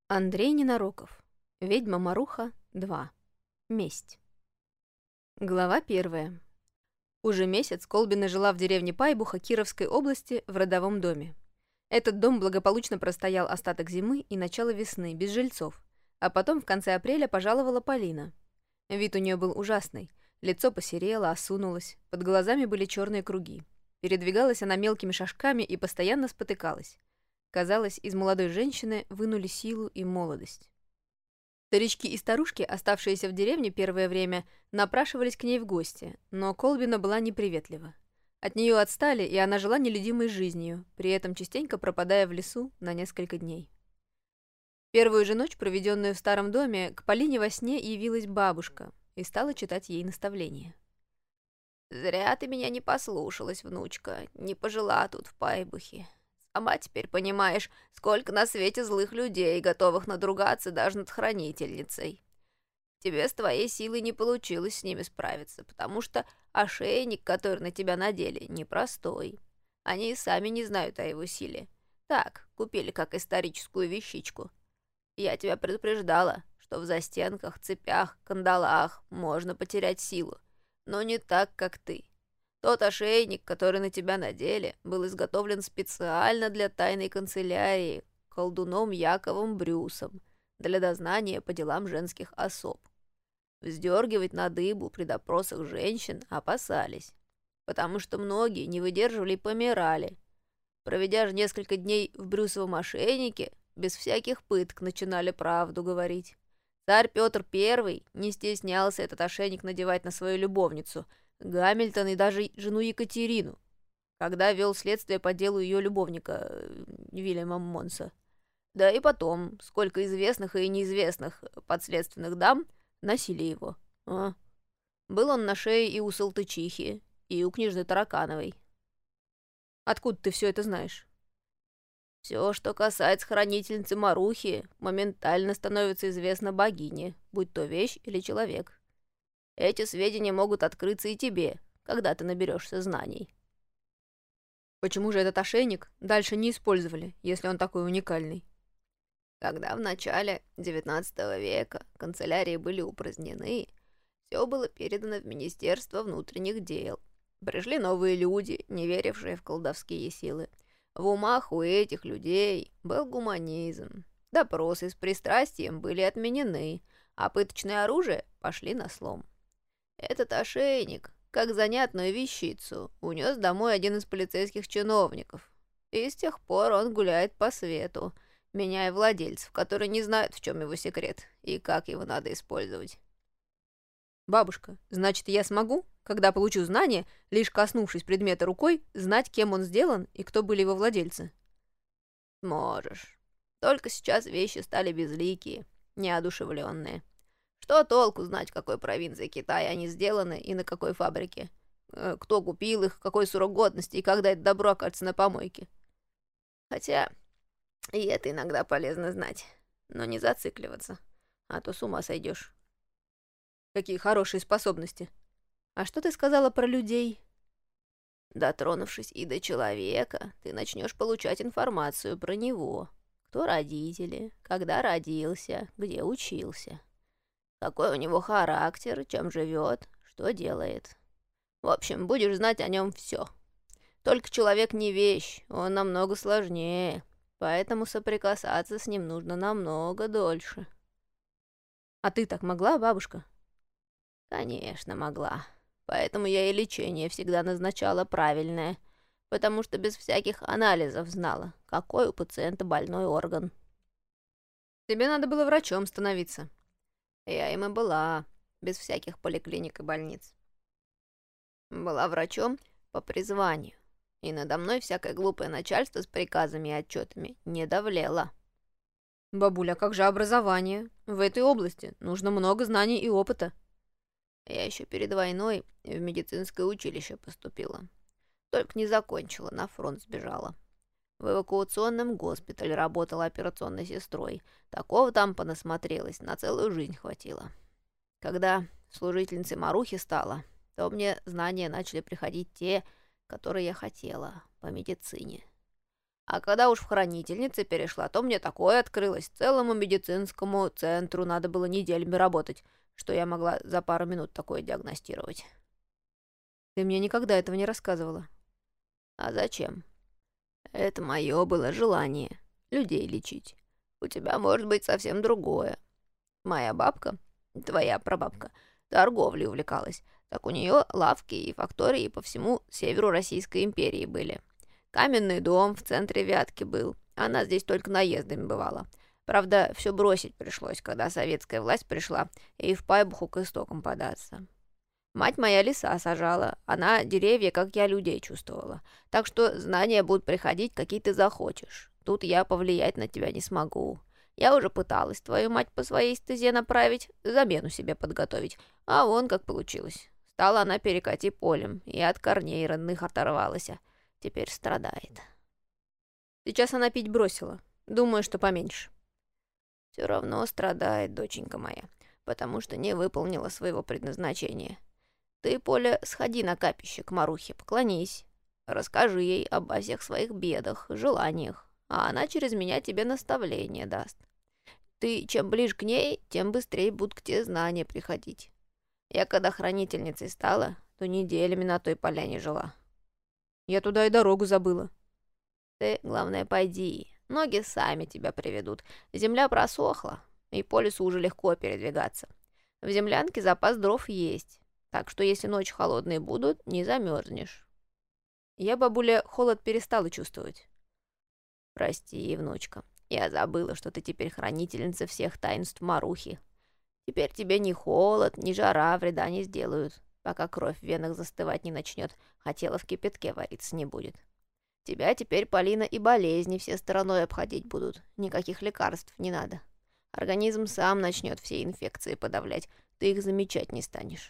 Андрей Ненароков. Ведьма Маруха 2. Месть. Глава 1. Уже месяц Колбина жила в деревне Пайбуха Кировской области в родовом доме. Этот дом благополучно простоял остаток зимы и начало весны, без жильцов, а потом в конце апреля пожаловала Полина. Вид у нее был ужасный, лицо посерело, осунулось, под глазами были черные круги. Передвигалась она мелкими шажками и постоянно спотыкалась. Казалось, из молодой женщины вынули силу и молодость. Старички и старушки, оставшиеся в деревне первое время, напрашивались к ней в гости, но Колбина была неприветлива. От нее отстали, и она жила нелюдимой жизнью, при этом частенько пропадая в лесу на несколько дней. Первую же ночь, проведенную в старом доме, к Полине во сне явилась бабушка и стала читать ей наставления. «Зря ты меня не послушалась, внучка, не пожила тут в Пайбухе. Сама теперь понимаешь, сколько на свете злых людей, готовых надругаться даже над хранительницей. Тебе с твоей силой не получилось с ними справиться, потому что ошейник, который на тебя надели, непростой. Они и сами не знают о его силе. Так, купили как историческую вещичку. Я тебя предупреждала, что в застенках, цепях, кандалах можно потерять силу, но не так, как ты. Тот ошейник, который на тебя надели, был изготовлен специально для тайной канцелярии колдуном Яковом Брюсом для дознания по делам женских особ. Вздергивать на дыбу при допросах женщин опасались, потому что многие не выдерживали и помирали. Проведя же несколько дней в Брюсовом ошейнике, без всяких пыток начинали правду говорить. Царь Петр I не стеснялся этот ошейник надевать на свою любовницу – Гамильтон и даже жену Екатерину, когда вел следствие по делу ее любовника Вильяма Монса. Да и потом, сколько известных и неизвестных подследственных дам носили его. Был он на шее и у Салтычихи, и у княжны Таракановой. Откуда ты все это знаешь? Все, что касается хранительницы Марухи, моментально становится известно богине, будь то вещь или человек. Эти сведения могут открыться и тебе, когда ты наберешься знаний. Почему же этот ошейник дальше не использовали, если он такой уникальный? Когда в начале XIX века канцелярии были упразднены, все было передано в Министерство внутренних дел. Пришли новые люди, не верившие в колдовские силы. В умах у этих людей был гуманизм. Допросы с пристрастием были отменены, а пыточное оружие пошли на слом. Этот ошейник, как занятную вещицу, унес домой один из полицейских чиновников. И с тех пор он гуляет по свету, меняя владельцев, которые не знают, в чем его секрет и как его надо использовать. Бабушка, значит, я смогу, когда получу знания, лишь коснувшись предмета рукой, знать, кем он сделан и кто были его владельцы? Сможешь. Только сейчас вещи стали безликие, неодушевленные. Что толку знать, в какой провинции Китая они сделаны и на какой фабрике? Кто купил их, какой срок годности и когда это добро окажется на помойке? Хотя и это иногда полезно знать, но не зацикливаться, а то с ума сойдешь. Какие хорошие способности. А что ты сказала про людей? Дотронувшись и до человека, ты начнешь получать информацию про него. Кто родители, когда родился, где учился. Какой у него характер, чем живет, что делает. В общем, будешь знать о нем все. Только человек не вещь, он намного сложнее, поэтому соприкасаться с ним нужно намного дольше. А ты так могла, бабушка? Конечно, могла. Поэтому я и лечение всегда назначала правильное, потому что без всяких анализов знала, какой у пациента больной орган. Тебе надо было врачом становиться. Я им и была, без всяких поликлиник и больниц. Была врачом по призванию, и надо мной всякое глупое начальство с приказами и отчетами не давлело. Бабуля, а как же образование? В этой области нужно много знаний и опыта. Я еще перед войной в медицинское училище поступила. Только не закончила, на фронт сбежала. В эвакуационном госпитале работала операционной сестрой. Такого там понасмотрелась, на целую жизнь хватило. Когда служительницей Марухи стала, то мне знания начали приходить те, которые я хотела, по медицине. А когда уж в хранительнице перешла, то мне такое открылось. Целому медицинскому центру надо было неделями работать, что я могла за пару минут такое диагностировать. Ты мне никогда этого не рассказывала. А зачем? Это мое было желание — людей лечить. У тебя может быть совсем другое. Моя бабка, твоя прабабка, торговлей увлекалась. Так у нее лавки и фактории по всему северу Российской империи были. Каменный дом в центре Вятки был. Она здесь только наездами бывала. Правда, все бросить пришлось, когда советская власть пришла, и в Пайбуху к истокам податься. Мать моя леса сажала, она деревья, как я, людей чувствовала. Так что знания будут приходить, какие ты захочешь. Тут я повлиять на тебя не смогу. Я уже пыталась твою мать по своей стезе направить, замену себе подготовить. А вон как получилось. Стала она перекати полем, и от корней родных оторвалась. Теперь страдает. Сейчас она пить бросила. Думаю, что поменьше. Все равно страдает, доченька моя, потому что не выполнила своего предназначения. Ты, Поля, сходи на капище к Марухе, поклонись. Расскажи ей обо всех своих бедах, желаниях, а она через меня тебе наставление даст. Ты чем ближе к ней, тем быстрее будут к тебе знания приходить. Я когда хранительницей стала, то неделями на той поляне жила. Я туда и дорогу забыла. Ты, главное, пойди. Ноги сами тебя приведут. Земля просохла, и по лесу уже легко передвигаться. В землянке запас дров есть, так что если ночи холодные будут, не замерзнешь. Я, бабуля, холод перестала чувствовать. Прости, внучка, я забыла, что ты теперь хранительница всех таинств Марухи. Теперь тебе ни холод, ни жара вреда не сделают, пока кровь в венах застывать не начнет, а тело в кипятке вариться не будет. Тебя теперь, Полина, и болезни все стороной обходить будут. Никаких лекарств не надо. Организм сам начнет все инфекции подавлять. Ты их замечать не станешь.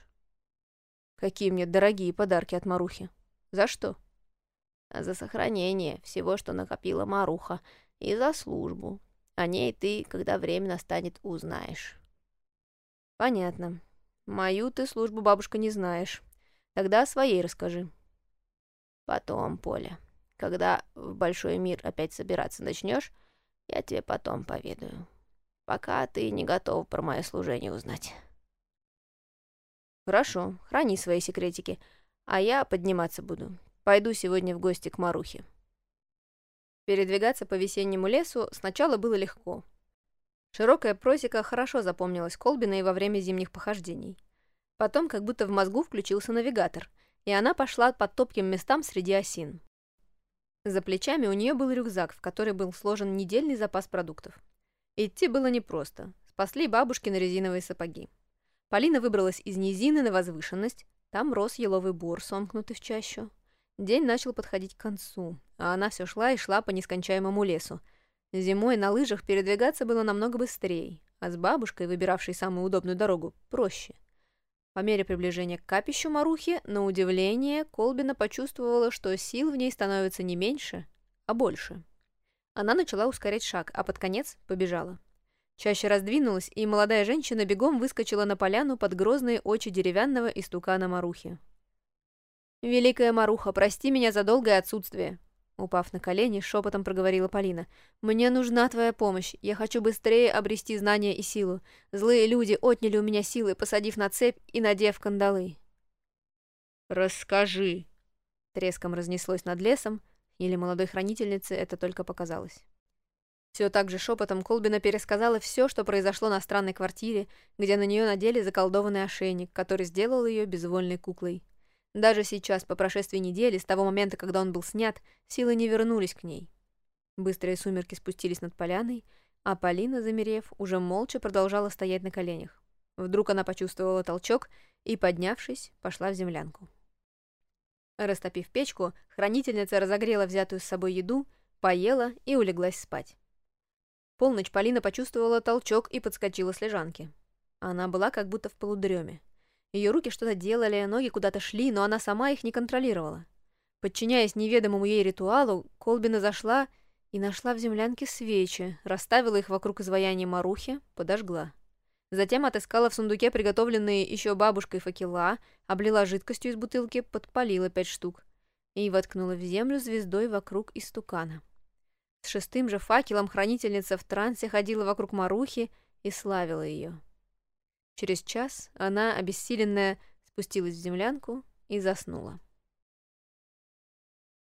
Какие мне дорогие подарки от Марухи. За что? А за сохранение всего, что накопила Маруха. И за службу. О ней ты, когда время настанет, узнаешь. Понятно. Мою ты службу, бабушка, не знаешь. Тогда о своей расскажи. Потом, Поля. Когда в большой мир опять собираться начнешь, я тебе потом поведаю. Пока ты не готова про мое служение узнать. Хорошо, храни свои секретики, а я подниматься буду. Пойду сегодня в гости к Марухе. Передвигаться по весеннему лесу сначала было легко. Широкая просека хорошо запомнилась Колбиной во время зимних похождений. Потом как будто в мозгу включился навигатор, и она пошла по топким местам среди осин. За плечами у нее был рюкзак, в который был сложен недельный запас продуктов. Идти было непросто. Спасли бабушкины резиновые сапоги. Полина выбралась из низины на возвышенность. Там рос еловый бор, сомкнутый в чащу. День начал подходить к концу, а она все шла и шла по нескончаемому лесу. Зимой на лыжах передвигаться было намного быстрее, а с бабушкой, выбиравшей самую удобную дорогу, проще. По мере приближения к капищу Марухи, на удивление, Колбина почувствовала, что сил в ней становится не меньше, а больше. Она начала ускорять шаг, а под конец побежала. Чаще раздвинулась, и молодая женщина бегом выскочила на поляну под грозные очи деревянного истукана Марухи. «Великая Маруха, прости меня за долгое отсутствие!» Упав на колени, шепотом проговорила Полина. «Мне нужна твоя помощь. Я хочу быстрее обрести знания и силу. Злые люди отняли у меня силы, посадив на цепь и надев кандалы». «Расскажи!» Треском разнеслось над лесом, или молодой хранительнице это только показалось. Все так же шепотом Колбина пересказала все, что произошло на странной квартире, где на нее надели заколдованный ошейник, который сделал ее безвольной куклой. Даже сейчас, по прошествии недели, с того момента, когда он был снят, силы не вернулись к ней. Быстрые сумерки спустились над поляной, а Полина, замерев, уже молча продолжала стоять на коленях. Вдруг она почувствовала толчок и, поднявшись, пошла в землянку. Растопив печку, хранительница разогрела взятую с собой еду, поела и улеглась спать. В полночь Полина почувствовала толчок и подскочила с лежанки. Она была как будто в полудреме. Ее руки что-то делали, ноги куда-то шли, но она сама их не контролировала. Подчиняясь неведомому ей ритуалу, Колбина зашла и нашла в землянке свечи, расставила их вокруг изваяния Марухи, подожгла. Затем отыскала в сундуке приготовленные еще бабушкой факела, облила жидкостью из бутылки, подпалила 5 штук и воткнула в землю звездой вокруг истукана. С 6-м же факелом хранительница в трансе ходила вокруг Марухи и славила ее. Через час она, обессиленная, спустилась в землянку и заснула.